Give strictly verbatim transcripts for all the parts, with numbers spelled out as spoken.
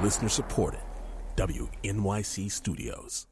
Listener supported. W N Y C Studios.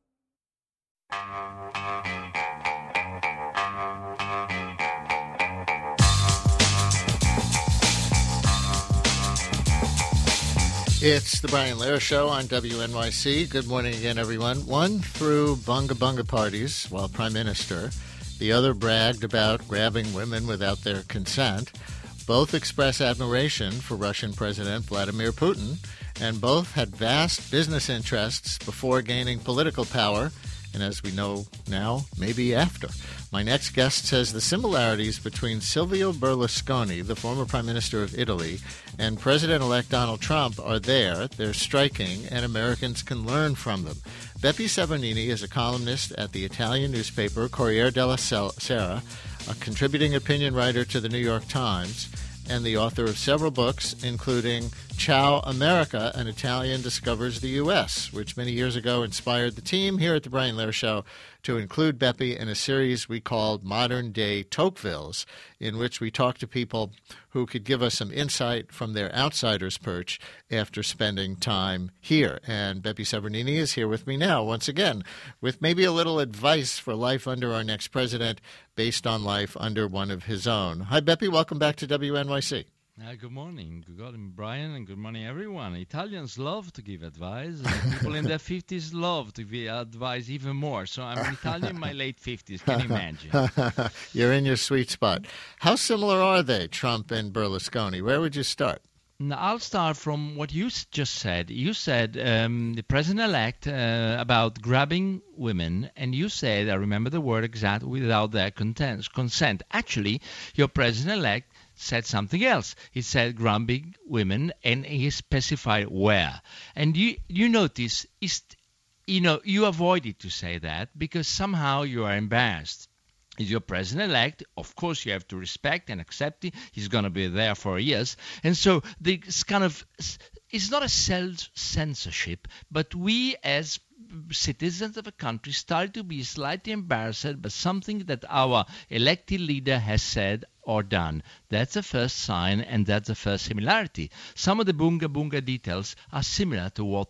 It's the Brian Lehrer Show on W N Y C. Good morning again, everyone. One threw bunga bunga parties while Prime Minister. The other bragged about grabbing women without their consent. Both express admiration for Russian President Vladimir Putin, and both had vast business interests before gaining political power, and as we know now, maybe after. My next guest says the similarities between Silvio Berlusconi, the former Prime Minister of Italy, and President-elect Donald Trump are there, they're striking, and Americans can learn from them. Beppe Severnini is a columnist at the Italian newspaper Corriere della Sera, a contributing opinion writer to the New York Times, and the author of several books, including Ciao America, An Italian Discovers the U S, which many years ago inspired the team here at the Brian Lehrer Show to include Beppe in a series we called Modern Day Tocquevilles, in which we talk to people who could give us some insight from their outsider's perch after spending time here. And Beppe Severnini is here with me now, once again, with maybe a little advice for life under our next president based on life under one of his own. Hi, Beppe. Welcome back to W N Y C. Uh, good morning. Good morning, Brian, and good morning, everyone. Italians love to give advice, and people in their fifties love to give advice even more. So I'm Italian in my late fifties. Can you imagine? You're in your sweet spot. How similar are they, Trump and Berlusconi? Where would you start? Now, I'll start from what you just said. You said um, the president-elect uh, about grabbing women, and you said, I remember the word exactly, without their content, consent. Actually, your president-elect said something else. He said grabbing women, and he specified where. And you you notice, is you know, you avoided to say that because somehow you are embarrassed. He's your president-elect. Of course, you have to respect and accept it. He's going to be there for years. And so this kind of, it's not a self-censorship, but we as citizens of a country started to be slightly embarrassed by something that our elected leader has said or done. That's the first sign, and that's the first similarity. Some of the bunga bunga details are similar to what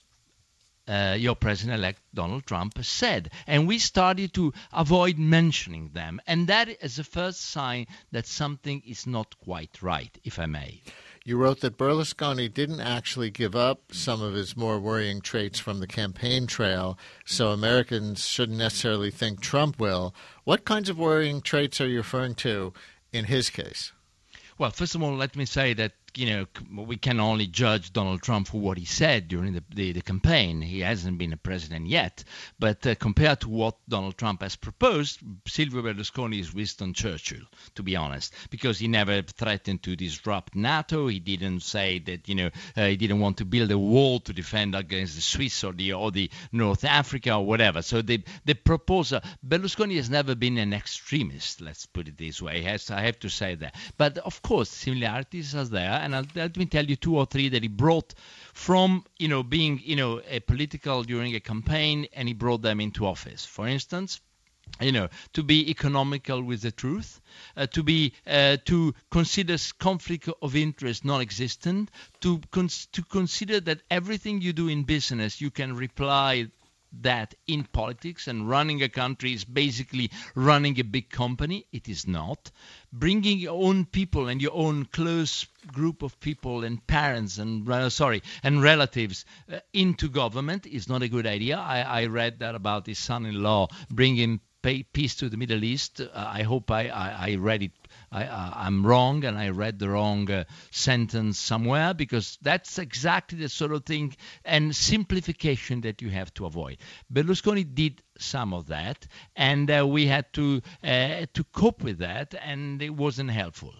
Uh, your president-elect Donald Trump said, and we started to avoid mentioning them, and that is the first sign that something is not quite right, if I may. You wrote that Berlusconi didn't actually give up some of his more worrying traits from the campaign trail, so Americans shouldn't necessarily think Trump will. What kinds of worrying traits are you referring to in his case? Well, first of all, let me say that you know, we can only judge Donald Trump for what he said during the, the, the campaign. He hasn't been a president yet. But uh, compared to what Donald Trump has proposed, Silvio Berlusconi is Winston Churchill, to be honest, because he never threatened to disrupt NATO. He didn't say that, you know, uh, he didn't want to build a wall to defend against the Swiss or the or the North Africa or whatever. So the, the proposal, Berlusconi has never been an extremist, let's put it this way. He has, I have to say that. But, of course, similarities are there. And I'll, let me tell you two or three that he brought from, you know, being, you know, a political during a campaign, and he brought them into office. For instance, you know, to be economical with the truth, uh, to be uh, to consider conflict of interest non-existent, to cons- to consider that everything you do in business you can reply that in politics, and running a country is basically running a big company. It is not. Bringing your own people and your own close group of people and parents and uh, sorry and relatives uh, into government is not a good idea. I, I read that about his son-in-law bringing pay, peace to the Middle East. Uh, I hope I, I, I read it. I, uh, I'm wrong, and I read the wrong uh, sentence somewhere, because that's exactly the sort of thing and simplification that you have to avoid. Berlusconi did some of that, and uh, we had to uh, to cope with that, and it wasn't helpful.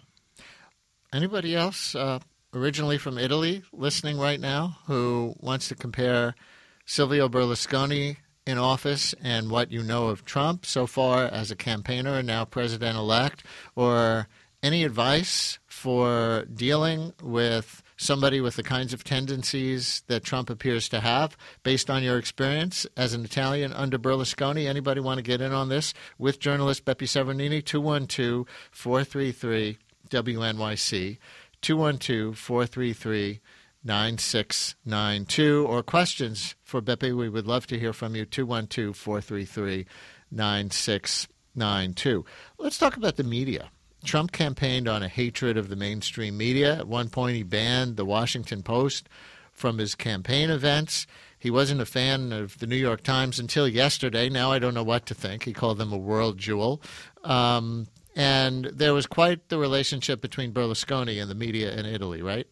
Anybody else uh, originally from Italy listening right now who wants to compare Silvio Berlusconi in office and what you know of Trump so far as a campaigner and now president-elect, or any advice for dealing with somebody with the kinds of tendencies that Trump appears to have based on your experience as an Italian under Berlusconi? Anybody want to get in on this with journalist Beppe Severnini? two one two, four three three, W N Y C, two one two, four three three, nine six nine two. Or questions for Beppe, we would love to hear from you, two one two, four three three, nine six nine two. Let's talk about the media. Trump campaigned on a hatred of the mainstream media. At one point, he banned the Washington Post from his campaign events. He wasn't a fan of the New York Times until yesterday. Now I don't know what to think. He called them a world jewel. Um, and there was quite the relationship between Berlusconi and the media in Italy, right?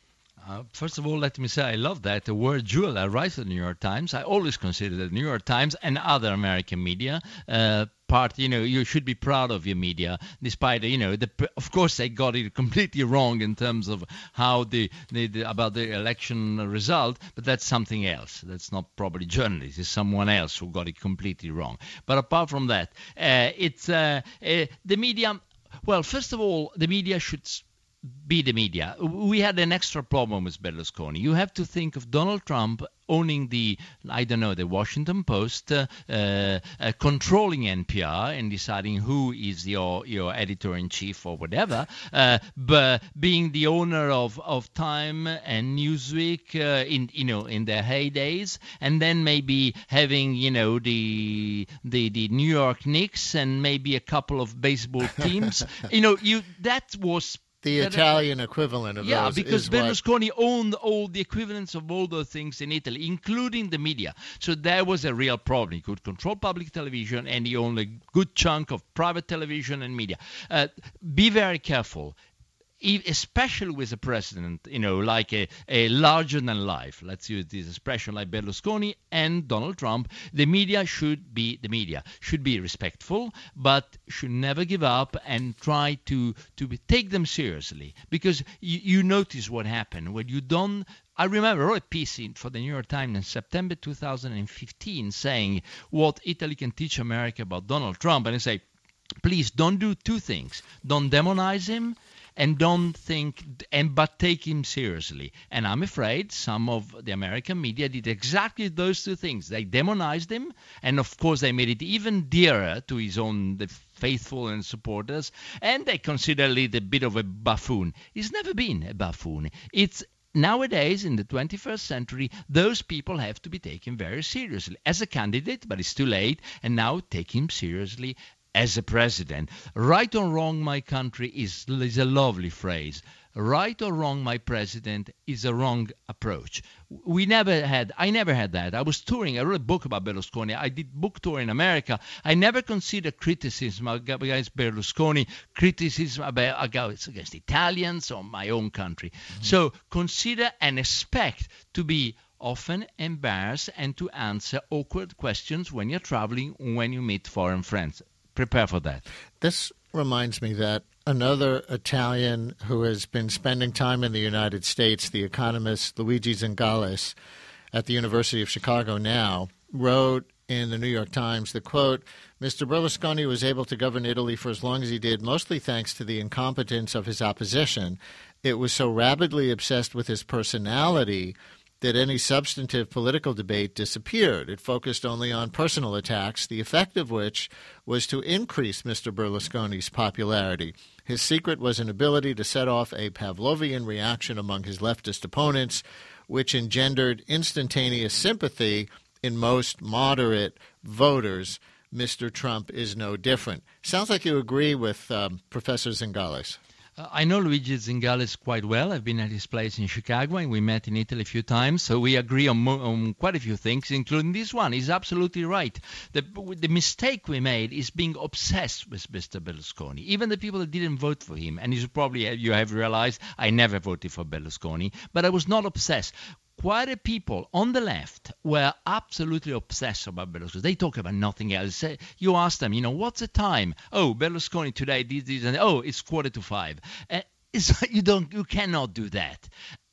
Uh, first of all, let me say I love that. The word jewel, I write for the New York Times. I always consider the New York Times and other American media uh, part, you know, you should be proud of your media, despite, you know, the, of course they got it completely wrong in terms of how the, the, the about the election result, but that's something else. That's not probably journalists. It's someone else who got it completely wrong. But apart from that, uh, it's uh, uh, the media. Well, first of all, the media should be the media. We had an extra problem with Berlusconi. You have to think of Donald Trump owning the, I don't know, the Washington Post, uh, uh, uh, controlling N P R and deciding who is your your editor-in-chief or whatever, uh, but being the owner of, of Time and Newsweek uh, in you know in their heydays, and then maybe having you know the the the New York Knicks and maybe a couple of baseball teams. you know, you that was. The Italian equivalent of yeah, those. Yeah, because is Berlusconi what... owned all the equivalents of all those things in Italy, including the media. So there was a real problem. He could control public television, and he owned a good chunk of private television and media. Uh, be very careful. Especially with a president, you know, like a, a larger-than-life, let's use this expression, like Berlusconi and Donald Trump, the media should be the media, should be respectful, but should never give up and try to, to be, take them seriously. Because you, you notice what happened when you don't. I remember I wrote a piece in, for the New York Times in September two thousand fifteen saying what Italy can teach America about Donald Trump, and I say, please don't do two things. Don't demonize him, and don't think, and but take him seriously. And I'm afraid some of the American media did exactly those two things. They demonized him, and of course they made it even dearer to his own the faithful and supporters, and they considered it a bit of a buffoon. He's never been a buffoon. It's nowadays, in the twenty-first century, those people have to be taken very seriously as a candidate, but it's too late, and now take him seriously as a president. Right or wrong, my country is, is a lovely phrase. Right or wrong, my president is a wrong approach. We never had, I never had that. I was touring, I wrote a book about Berlusconi. I did book tour in America. I never considered criticism against Berlusconi, criticism about, against Italians or my own country. Mm-hmm. So consider and expect to be often embarrassed and to answer awkward questions when you're traveling, when you meet foreign friends. Prepare for that. This reminds me that another Italian who has been spending time in the United States, the economist Luigi Zingales at the University of Chicago now, wrote in the New York Times the quote, Mister Berlusconi was able to govern Italy for as long as he did, mostly thanks to the incompetence of his opposition. It was so rabidly obsessed with his personality that any substantive political debate disappeared. It focused only on personal attacks, the effect of which was to increase Mister Berlusconi's popularity. His secret was an ability to set off a Pavlovian reaction among his leftist opponents, which engendered instantaneous sympathy in most moderate voters. Mister Trump is no different. Sounds like you agree with um, Professor Zingales. Uh, I know Luigi Zingales quite well. I've been at his place in Chicago, and we met in Italy a few times, so we agree on, mo- on quite a few things, including this one. He's absolutely right. The, the mistake we made is being obsessed with Mister Berlusconi. Even the people that didn't vote for him, and you probably you have realized I never voted for Berlusconi, but I was not obsessed. Quite a people on the left were absolutely obsessed about Berlusconi. They talk about nothing else. You ask them, you know, what's the time? Oh, Berlusconi today, this, this, and oh, it's quarter to five. Uh, it's, you don't, you cannot do that.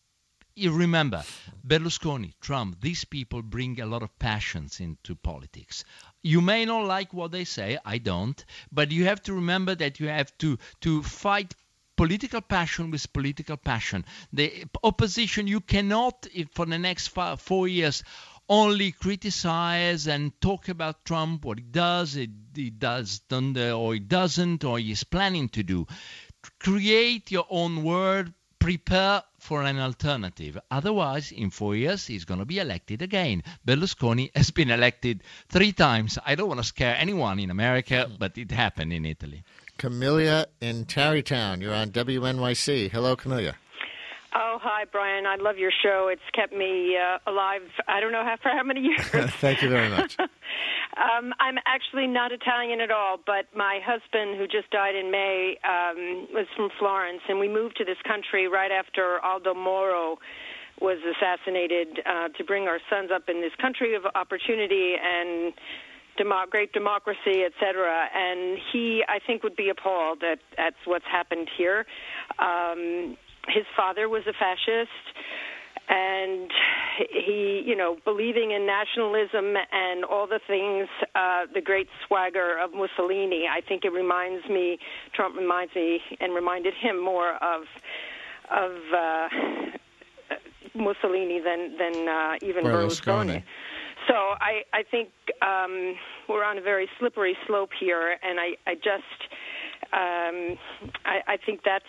You remember, Berlusconi, Trump, these people bring a lot of passions into politics. You may not like what they say, I don't, but you have to remember that you have to, to fight political passion with political passion. The opposition, you cannot, if for the next five, four years, only criticize and talk about Trump, what he does, he, he does, or he doesn't, or he's planning to do. Create your own world. Prepare for an alternative. Otherwise, in four years, he's going to be elected again. Berlusconi has been elected three times. I don't want to scare anyone in America, but it happened in Italy. Camilla in Tarrytown, you're on W N Y C. Hello, Camilla. Oh, hi, Brian. I love your show. It's kept me uh, alive, I don't know how, for how many years. Thank you very much. um, I'm actually not Italian at all, but my husband, who just died in May, um, was from Florence, and we moved to this country right after Aldo Moro was assassinated uh, to bring our sons up in this country of opportunity and demo- great democracy, et cetera. And he, I think, would be appalled at, at what's happened here. Um His father was a fascist, and he, you know, believing in nationalism and all the things, uh, the great swagger of Mussolini. I think it reminds me, Trump reminds me and reminded him more of of uh, Mussolini than, than uh, even Berlusconi. Berlusconi. So I, I think um, we're on a very slippery slope here, and I, I just, um, I, I think that's...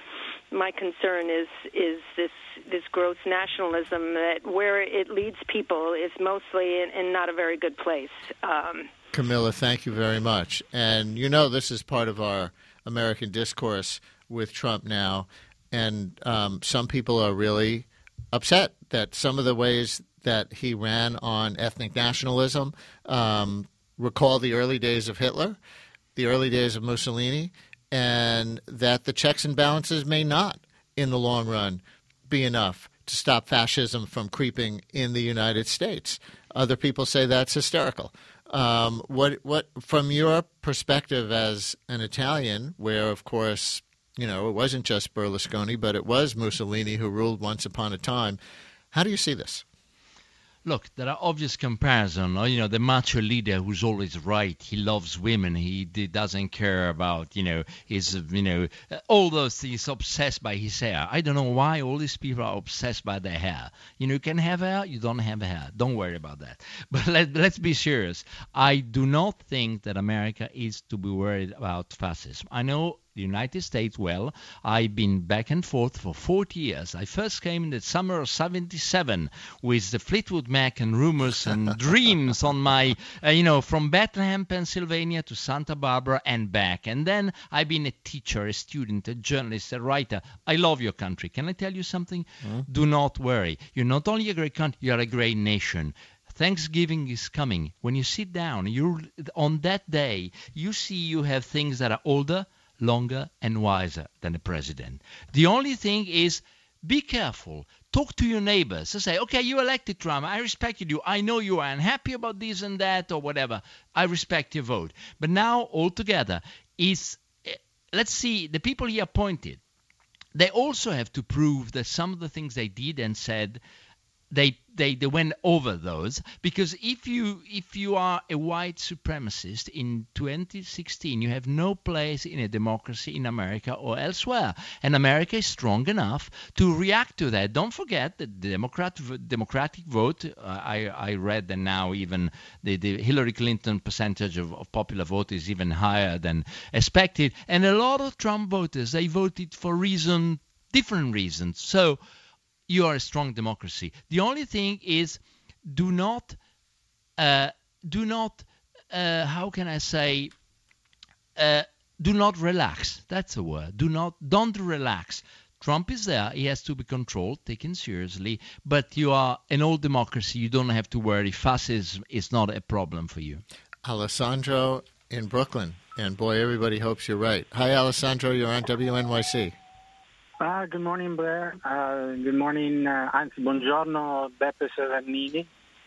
My concern is is this this gross nationalism that where it leads people is mostly in, in not a very good place. Um, Camilla, thank you very much. And you know this is part of our American discourse with Trump now, and um, some people are really upset that some of the ways that he ran on ethnic nationalism um, recall the early days of Hitler, the early days of Mussolini, and that the checks and balances may not, in the long run, be enough to stop fascism from creeping in the United States. Other people say that's hysterical. Um, what, what, from your perspective as an Italian, where, of course, you know, it wasn't just Berlusconi, but it was Mussolini who ruled once upon a time, how do you see this? Look, there are obvious comparisons. You know, the macho leader who's always right. He loves women. He d- doesn't care about, you know, his, you know, all those things. Obsessed by his hair. I don't know why all these people are obsessed by their hair. You know, you can have hair, you don't have hair. Don't worry about that. But let, let's be serious. I do not think that America is to be worried about fascism. I know the United States well. I've been back and forth for forty years. I first came in the summer of seventy-seven with the Fleetwood Mac and Rumors and Dreams on my, uh, you know, from Bethlehem, Pennsylvania to Santa Barbara and back. And then I've been a teacher, a student, a journalist, a writer. I love your country. Can I tell you something? Mm-hmm. Do not worry. You're not only a great country, you're a great nation. Thanksgiving is coming. When you sit down, you on that day, you see you have things that are older, longer and wiser than the president. The only thing is, be careful. Talk to your neighbors. So say, okay, you elected Trump. I respected you. I know you are unhappy about this and that or whatever. I respect your vote. But now, altogether, is let's see, the people he appointed, they also have to prove that some of the things they did and said, They, they they went over those, because if you if you are a white supremacist in twenty sixteen, you have no place in a democracy in America or elsewhere. And America is strong enough to react to that. Don't forget that the Democrat, Democratic vote, uh, I, I read that now even the, the Hillary Clinton percentage of, of popular vote is even higher than expected. And a lot of Trump voters, they voted for reason, different reasons. So you are a strong democracy. The only thing is, do not, uh, do not, uh, how can I say, uh, do not relax. That's a word. Do not, don't relax. Trump is there. He has to be controlled, taken seriously. But you are an old democracy. You don't have to worry. Fascism is not a problem for you. Alessandro in Brooklyn. And boy, everybody hopes you're right. Hi, Alessandro. You're on W N Y C. Uh, good morning, Blair. Uh, good morning, uh, anzi, buongiorno, Beppe Savernini.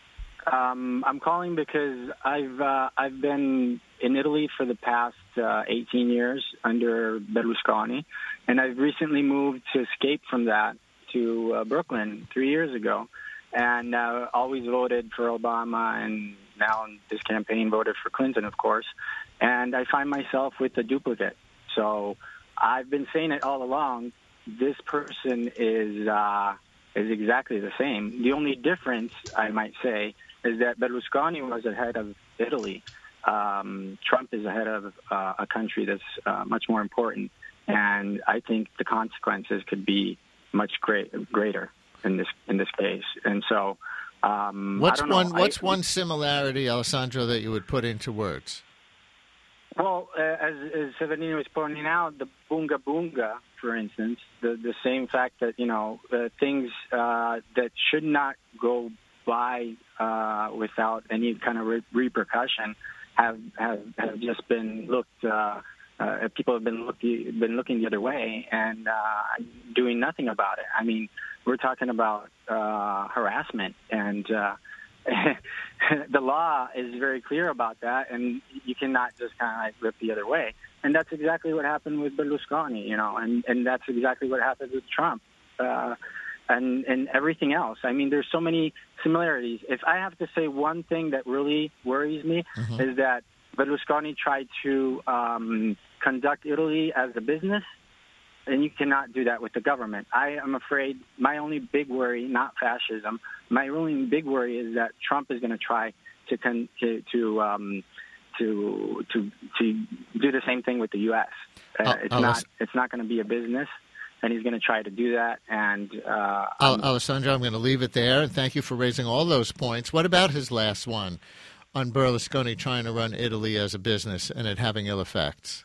Um, I'm calling because I've uh, I've been in Italy for the past uh, eighteen years under Berlusconi, and I've recently moved to escape from that to uh, Brooklyn three years ago, and uh, always voted for Obama, and now in this campaign voted for Clinton, of course, and I find myself with a duplicate. So I've been saying it all along. This person is uh, is exactly the same. The only difference, I might say, is that Berlusconi was ahead of Italy. Um, Trump is ahead of uh, a country that's uh, much more important, and I think the consequences could be much great, greater in this in this case. And so, um, what's I don't one know. what's I, one similarity, Alessandro, that you would put into words? Well, uh, as, as Severino was pointing out, the bunga bunga, for instance, the the same fact that, you know, uh, things uh, that should not go by uh, without any kind of re- repercussion have, have have just been looked. Uh, uh, people have been look, been looking the other way and uh, doing nothing about it. I mean, we're talking about uh, harassment, and uh, the law is very clear about that, and you cannot just kind of like look the other way. And that's exactly what happened with Berlusconi, you know, and, and that's exactly what happened with Trump. Uh, and and everything else. I mean, there's so many similarities. If I have to say one thing that really worries me, mm-hmm. is that Berlusconi tried to um, conduct Italy as a business, and you cannot do that with the government. I am afraid my only big worry, not fascism, my only big worry is that Trump is going to try to con- to to, um, to to to do the same thing with the U S. Uh, oh, it's oh, not it's not going to be a business. And he's going to try to do that. And uh, Al- Alessandro, I'm going to leave it there. And thank you for raising all those points. What about his last one on Berlusconi trying to run Italy as a business and it having ill effects?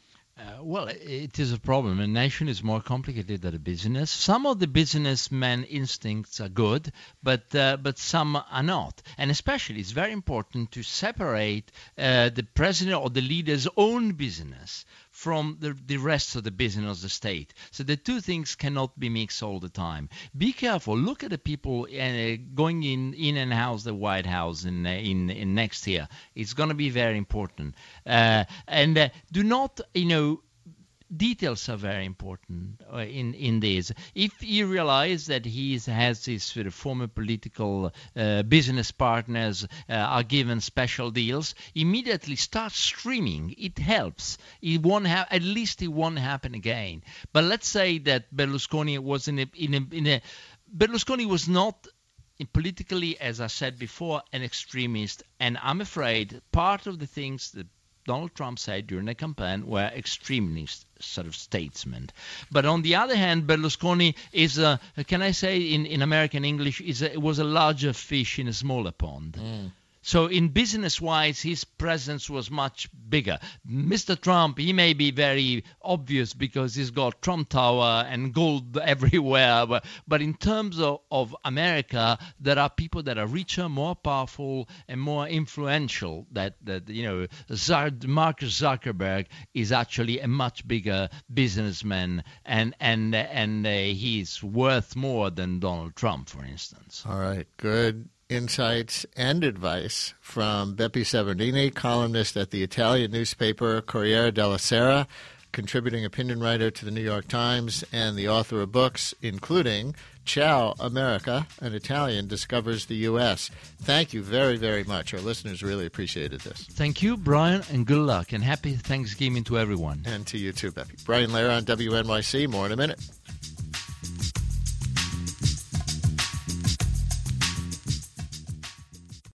Uh, well, it is a problem. A nation is more complicated than a business. Some of the businessmen instincts are good, but uh, but some are not. And especially, it's very important to separate uh, the president or the leader's own business from the, the rest of the business of the state. So the two things cannot be mixed all the time. Be careful. Look at the people uh, going in, in and out of the White House in, uh, in, in next year. It's going to be very important. Uh, and uh, do not, you know, details are very important uh, in, in this. If you realize that he has his sort of former political uh, business partners uh, are given special deals, immediately start streaming. It helps. It won't have, at least it won't happen again. But let's say that Berlusconi was in a, in a, in a Berlusconi was not politically, as I said before, an extremist. And I'm afraid part of the things that Donald Trump said during the campaign were extremist sort of statesmen. But on the other hand, Berlusconi is, a, can I say in, in American English, is a, was a larger fish in a smaller pond. Mm. So in business-wise, his presence was much bigger. Mister Trump, he may be very obvious because he's got Trump Tower and gold everywhere. But, but in terms of, of America, there are people that are richer, more powerful, and more influential. That, that you know, Zard, Marcus Zuckerberg is actually a much bigger businessman, and and and uh, he's worth more than Donald Trump, for instance. All right, good insights and advice from Beppe Severino, columnist at the Italian newspaper Corriere della Sera, contributing opinion writer to the New York Times, and the author of books including Ciao America, an Italian discovers the U S. Thank you very, very much. Our listeners really appreciated this. Thank you, Brian, and good luck, and happy Thanksgiving to everyone. And to you too, Beppe. Brian Lehrer on W N Y C. More in a minute.